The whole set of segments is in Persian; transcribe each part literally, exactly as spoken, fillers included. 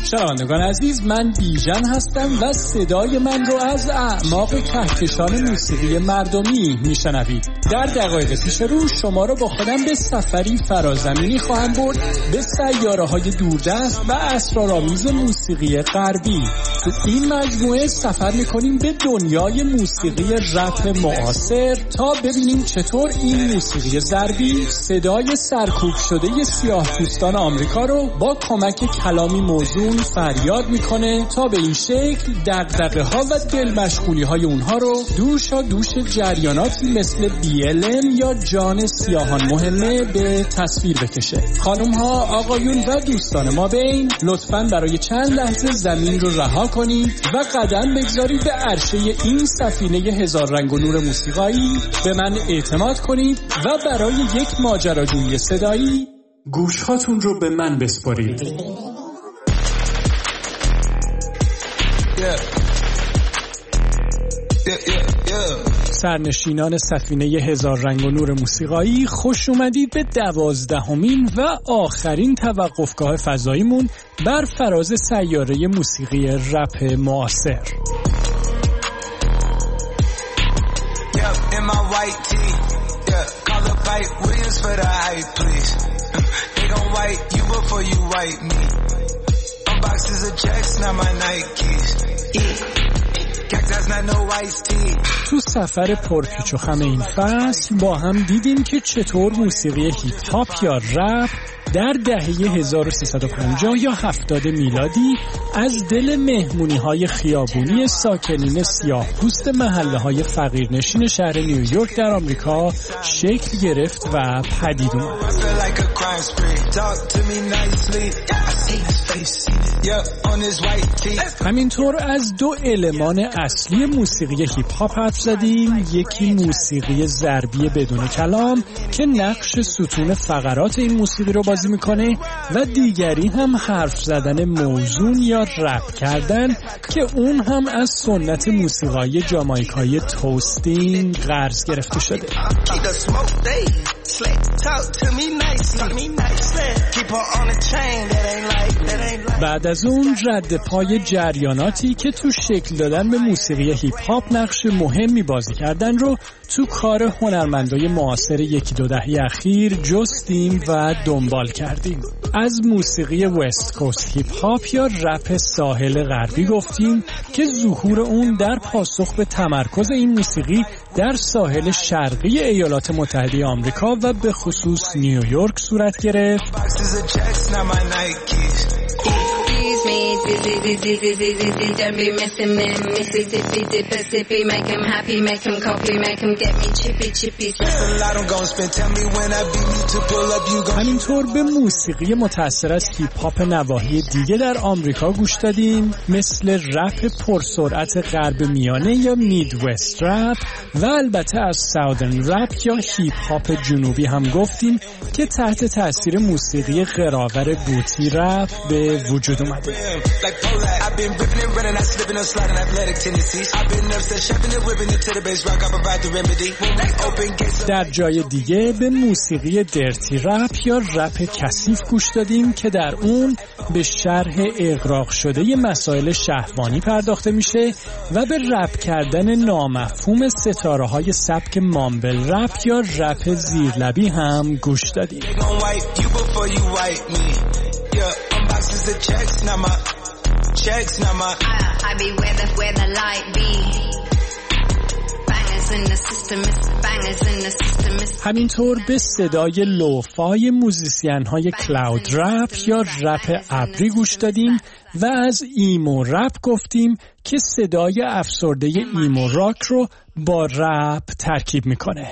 شنوندگان عزیز، من بیژن هستم و صدای من رو از اعماق کهکشان موسیقی مردمی میشنوید. در دقایق پیش رو شما رو با خودم به سفری فرازمینی خواهم برد به سیاره‌های دوردست و اسرارآمیز موسیقی غربی. تو این مجموعه سفر میکنیم به دنیای موسیقی رپ معاصر تا ببینیم چطور این موسیقی ضربی صدای سرکوب شده سیاه‌پوستان آمریکا رو با کمک کلامی موزون فریاد میکنه تا به این شکل دغدغه ها و دل مشغولی های اونها رو دوشا دوش جریاناتی مثل بی ال ام یا جان سیاهان مهمه به تصویر بکشه. خانم ها، آقایون و دوستان ما بین، لطفاً برای چند لحظه زمین رو رها کنید و قدم بگذارید به عرشه این سفینه هزار رنگ و نور موسیقایی. به من اعتماد کنید و برای یک ماجراجویی صدایی گوشهاتون رو به من بسپارید. Yeah. Yeah, yeah, yeah. سرنشینان سفینه هزار رنگ و نور موسیقایی، خوش اومدید به دوازدهمین و آخرین توقفگاه فضاییمون بر فراز سیاره موسیقی رپ معاصر. تو سفر پرپیچ و خم این فصل با هم دیدیم که چطور موسیقی هیپ هاپ یا رپ در دهه هزار و سیصد و پنجاه یا هفتاد میلادی از دل مهمونی‌های خیابونی ساکنین سیاه‌پوست محله‌های فقیرنشین شهر نیویورک در آمریکا شکل گرفت و پدید اومد. همینطور از دو المان اصلی موسیقی هیپ هاپ حرف زدیم، یکی موسیقی ضربی بدون کلام که نقش ستون فقرات این موسیقی رو بازی میکنه و دیگری هم حرف زدن موزون یا رپ کردن که اون هم از سنت موسیقایی جامائیکایی توستینگ قرض گرفته شده. بعد از اون رد پای جریاناتی که تو شکل دادن به موسیقی هیپ هاپ نقش مهمی بازی کردن رو تو کار هنرمندای معاصر یکی دو دهه اخیر جستیم و دنبال کردیم. از موسیقی وست کوست هیپ هاپ یا رپ ساحل غربی گفتیم که ظهور اون در پاسخ به تمرکز این موسیقی در ساحل شرقی ایالات متحده آمریکا و به خصوص نیویورک صورت گرفت. همینطور به موسیقی متأثر از هیپ هاپ نواحی دیگه در آمریکا گوش دادیم، مثل رپ پرسرعت غرب میانه یا میدوست رپ و البته از ساودرن رپ یا هیپ هاپ جنوبی هم گفتیم که تحت تاثیر موسیقی غرآور بوتی رپ به وجود اومده. در جای دیگه به موسیقی درتی رپ یا رپ کثیف گوش دادیم که در اون به شرح اغراق شده مسائل شهوانی پرداخته میشه و به رپ کردن نامفهوم ستاره های سبک مامبل رپ یا رپ زیرلبی هم گوش دادیم. Checks now my I be where the where the light be bangers in the system is bangers in the system is. همینطور به صدای لوفای موزیسین های کلاود رپ یا رپ ابری گوش دادیم و از ایمو رپ گفتیم که صدای افسرده ایمو راک رو با رپ ترکیب میکنه.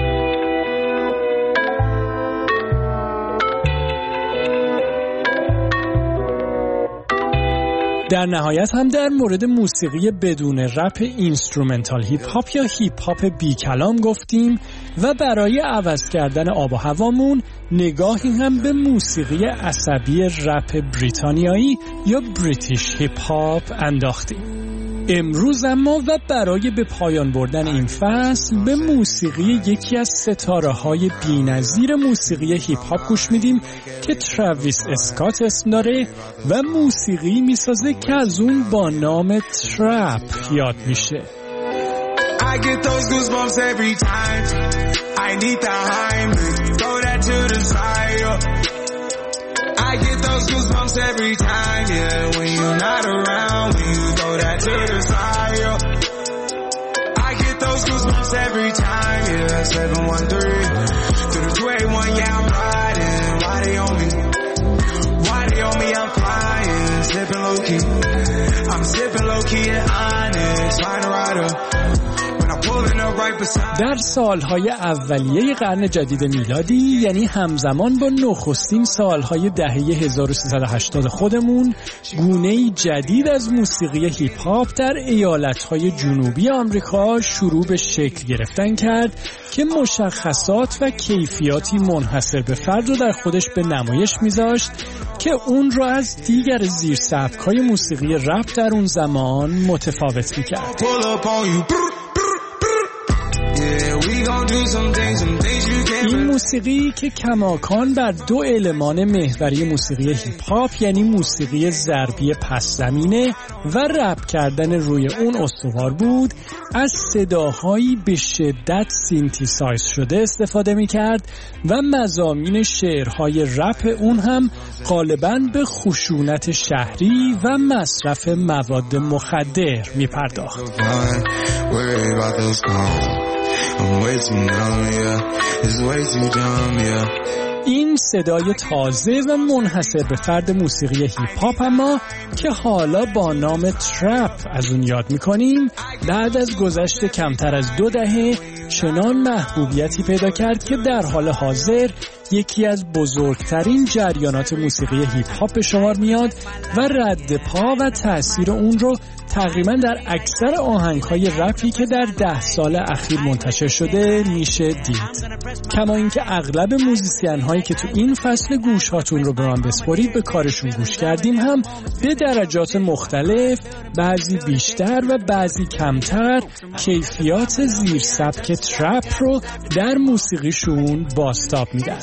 در نهایت هم در مورد موسیقی بدون رپ اینسترومنتال هیپ هاپ یا هیپ هاپ بی کلام گفتیم و برای عوض کردن آب و هوامون نگاهی هم به موسیقی عصبی رپ بریتانیایی یا بریتیش هیپ هاپ انداختیم. امروز اما و برای به پایان بردن این فصل به موسیقی یکی از ستاره های بی‌نظیر موسیقی هیپ هاپ گوش میدیم که تراویس اسکات اسم داره و موسیقی میسازه که از اون با نام ترپ یاد میشه. I get those goosebumps every time. I need the Heimlich. Throw that to the side. I get those goosebumps every time. Yeah, when you're not around, when you throw that to the side. I get those goosebumps every time. Yeah, seven one three to the two eight one. Yeah, I'm riding. Why they on me? Why they on me? I'm flying, sipping low key. I'm sipping low key and honest. Find a rider. در سالهای اولیه قرن جدید میلادی، یعنی همزمان با نخستین سالهای دهه هزار و سیصد و هشتاد خودمون، گونه‌ای جدید از موسیقی هیپ هاپ در ایالتهای جنوبی آمریکا شروع به شکل گرفتن کرد که مشخصات و کیفیاتی منحصر به فرد رو در خودش به نمایش میذاشت که اون رو از دیگر زیرسبک‌های موسیقی رپ در اون زمان متفاوت میکرد. این موسیقی که کماکان بر دو المان محوری موسیقی هیپ هاپ، یعنی موسیقی ضربی پس زمینه و رپ کردن روی اون استوار بود، از صداهایی به شدت سینتیسایز شده استفاده می‌کرد و مضامین شعرهای رپ اون هم غالباً به خشونت شهری و مصرف مواد مخدر می‌پرداخت. این صدای تازه و منحصر به فرد موسیقی هیپ هاپ اما که حالا با نام ترپ از اون یاد میکنیم، بعد از گذشت کمتر از دو دهه چنان محبوبیتی پیدا کرد که در حال حاضر یکی از بزرگترین جریانات موسیقی هیپ هاپ به شمار میاد و رد پا و تأثیر اون رو تقریبا در اکثر آهنگ‌های رپی که در ده سال اخیر منتشر شده میشه دید. کما اینکه اغلب موزیسین هایی که تو این فصل گوش هاتون رو به من بسپارید به کارشون گوش کردیم هم به درجات مختلف، بعضی بیشتر و بعضی کمتر، کیفیات زیر سبک ترپ رو در موسیقیشون بازتاب میدن.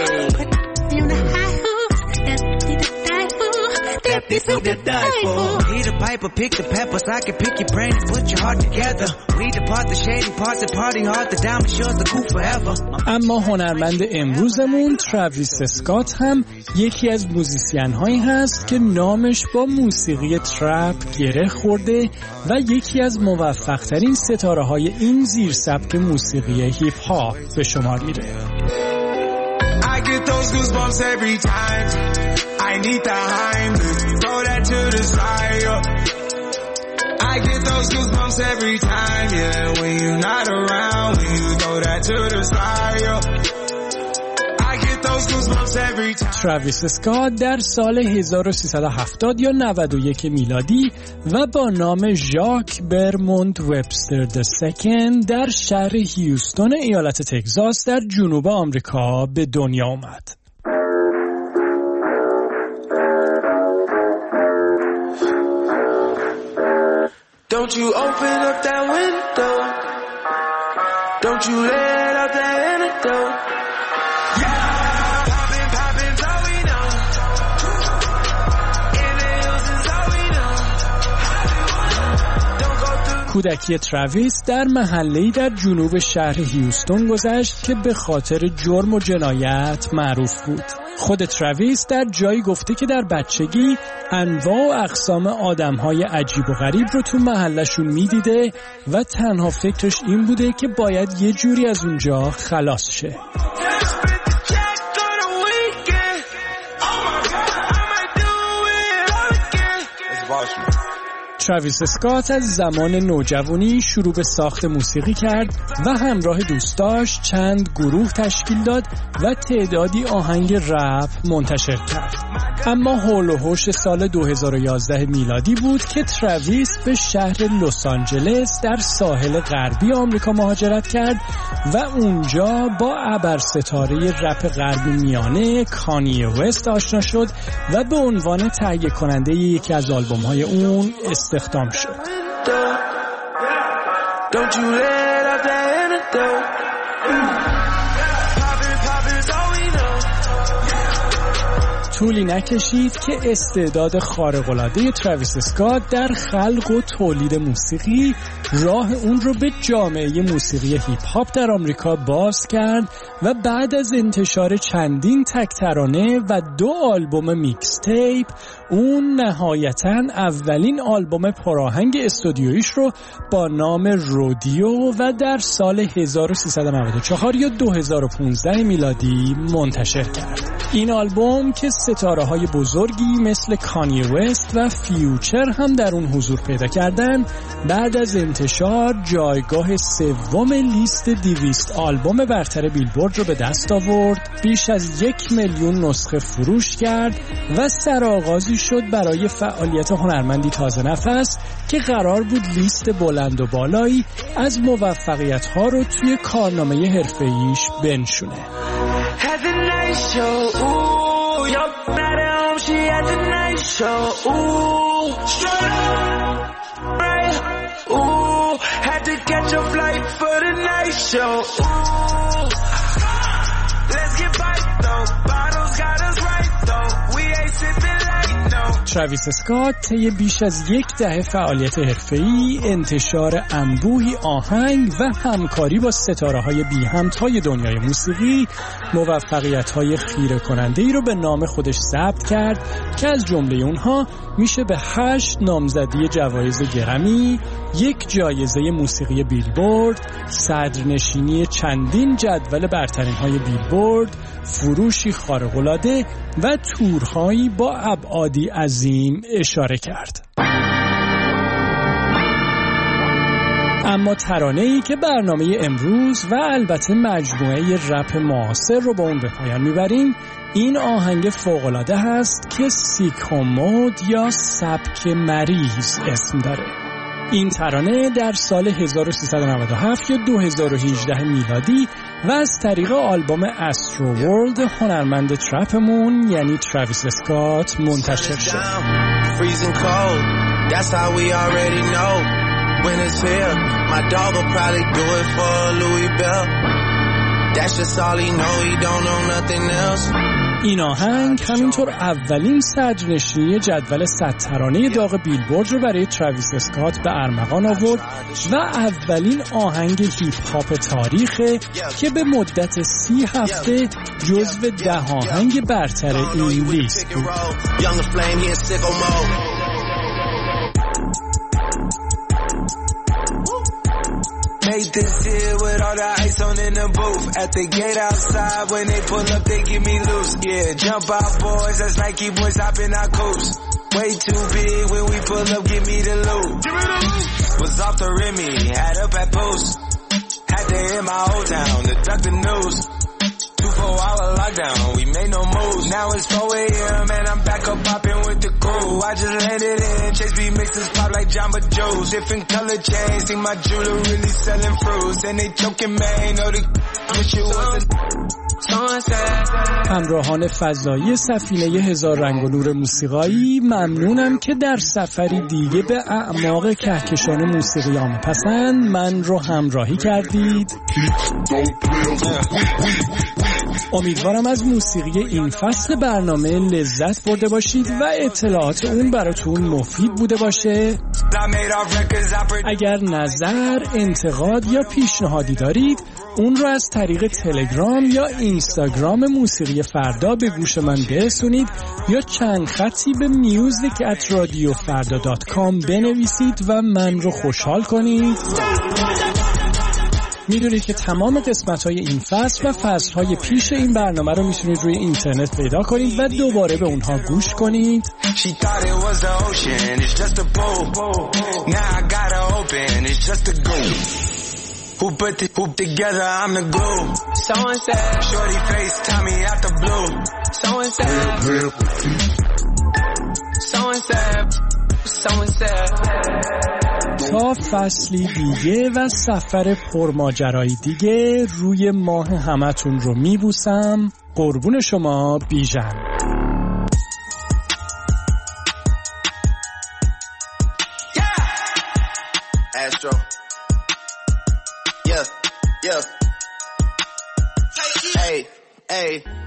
This is the die for. Need a piper, pick the peppers. I can pick your brain and put your heart together. We depart the shady parts and party hard. The diamond shows the cool forever. اما هنرمند امروزمون تراویس اسکات هم یکی از موزیسین هایی هست که نامش با موسیقی ترپ گره خورده و یکی از موفق ترین ستاره های این زیر سبک موسیقی هیپ هاپ به شمار میره. I get those goosebumps every time. I need the Heimlich. Throw that to the side. I get those goosebumps every time. Yeah, when you're not around, when you throw that to the side. I get those goosebumps every time. تراویس اسکات در سال هزار و سیصد و هفتاد یا نود و یک میلادی و با نام ژاک برموند وبستر د سکند در شهر هیوستون ایالت تگزاس در جنوب آمریکا به دنیا آمد. Don't you open up that window. Don't you let out that antidote. Yeah, poppin', poppin's all we know. Inhales is all we know. Don't go through. کودکی تراویس در محله‌ای در جنوب شهر هیوستون گذشت که به خاطر جرم و جنایت معروف بود. خود تراویس در جایی گفته که در بچگی انواع و اقسام آدم‌های عجیب و غریب رو تو محلشون می‌دیده و تنها فکرش این بوده که باید یه جوری از اونجا خلاص شه. تراویس اسکات از زمان نوجوانی شروع به ساخت موسیقی کرد و همراه دوستاش چند گروه تشکیل داد و تعدادی آهنگ رپ منتشر کرد. اما هول و هوش سال دو هزار و یازده میلادی بود که تراویس به شهر لس آنجلس در ساحل غربی آمریکا مهاجرت کرد و اونجا با ابرستاره رپ غربی میانه کانیه وست آشنا شد و به عنوان تهیه کننده یکی از آلبوم‌های اون استخدام شد. antidote. Don't you let up that antidote. Poppin', poppin's all we know. طولی نکشید که استعداد خارق‌العاده تراویس اسکات در خلق و تولید موسیقی راه اون رو به جامعه موسیقی هیپ هاپ در آمریکا باز کرد و بعد از انتشار چندین تک ترانه و دو آلبوم میکس تیپ اون نهایتاً اولین آلبوم پراهنگ استودیویش رو با نام رودیو و در سال هزار و سیصد و نود و چهار یا دو هزار و پانزده میلادی منتشر کرد. این آلبوم که ستاره‌های بزرگی مثل کانیه وست و فیوچر هم در اون حضور پیدا کردن، بعد از انتشار جایگاه سوم لیست دویست آلبوم برتر بیلبورد رو به دست آورد، بیش از یک میلیون نسخه فروش کرد و سرآغازی شد برای فعالیت هنرمندی تازه نفس که قرار بود لیست بلند و بالایی از موفقیت‌ها رو توی کارنامه حرفه‌ایش بنشونه. Had the night show, ooh, your night at home, she had the night show, ooh, straight up, right, ooh, had to catch a flight for the night show, ooh, let's get back though, bottles got us right though, we ain't sipping like no. تراویس اسکات طی بیش از یک دهه فعالیت حرفه‌ای، انتشار انبوهی آهنگ و همکاری با ستاره‌های بی همتای دنیای موسیقی، موفقیت‌های خیره کننده‌ای رو به نام خودش ثبت کرد که از جمله اونها میشه به هشت نامزدی جوایز گرمی، یک جایزه موسیقی بیلبورد، صدرنشینی چندین جدول برترین‌های بیلبورد، فروشی خارق‌العاده و تورهایی با ابعادی عظیم اشاره کرد. اما ترانه‌ای که برنامه امروز و البته مجموعه رپ معاصر رو با اون به پایان میبریم، این آهنگ فوق‌العاده هست که سیکومود یا سبک مریض اسم داره. این ترانه در سال هزار و سیصد و نود و هفت یا دو هزار و هجده میلادی و از طریق آلبوم استرو ورلد هنرمند ترپمون یعنی تراویس اسکات منتشر شد. این آهنگ همینطور اولین صدرنشینی جدول صد ترانه داغ بیلبورد رو برای تراویس اسکات به ارمغان آورد و اولین آهنگ هیپ هاپ تاریخه که به مدت سی هفته جزو ده آهنگ برتر این لیست بود. Made this here with all the ice on in the booth. At the gate outside, when they pull up, they give me loose. Yeah, jump out, boys. That's Nike boys hopping our coast. Way too big when we pull up, give me the loot. Was off the Remy, had up at post. Had to hit my old town to duck the news. Two four hour lockdown, we made no moves. Now it's four a.m. and I'm back up popping with the crew. I just landed in, Chase B mixes pop like Jamba Joe's. Different color chains, see my jeweler really selling fruits. And they choking man, know the wish it was همراهان فضایی سفینه هزار رنگ و نور موسیقایی، ممنونم که در سفری دیگه به اعماق کهکشان موسیقی عامه‌پسند من رو همراهی کردید. امیدوارم از موسیقی این فصل برنامه لذت برده باشید و اطلاعات اون براتون مفید بوده باشه. اگر نظر، انتقاد یا پیشنهادی دارید اون رو از طریق تلگرام یا اینستاگرام موسیقی فردا به گوش من برسونید یا چند خطی به میوزیک ات رادیو فردا دات کام بنویسید و من رو خوشحال کنید. میدونید که تمام قسمت‌های این فصل و فصل‌های پیش این برنامه رو میتونید روی اینترنت پیدا کنید و دوباره به اونها گوش کنید. Who put the hoop together, I'm the glue. Someone said, shorty face, Tommy out the blue. Someone said, someone said, someone said. تا فصلی دیگه و سفر پرماجرایی دیگه روی ماه همتون رو میبوسم. قربون شما بیژن. Astro. Yeah, yeah. Hey, hey.